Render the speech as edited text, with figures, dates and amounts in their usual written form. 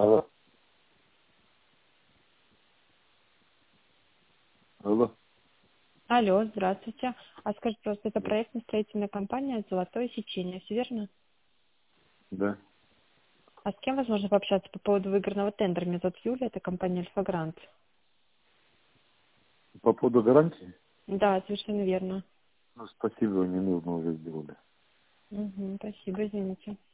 Алло. Алло. Алло, здравствуйте. А скажите, просто это проектно-строительная компания «Золотое сечение», все верно? Да. А с кем возможно пообщаться по поводу выигранного тендера? Меня зовут Юлия, это компания «Альфа Грант». По поводу гарантии? Да, совершенно верно. Ну, спасибо, не нужно, уже сделали. Угу, спасибо, извините.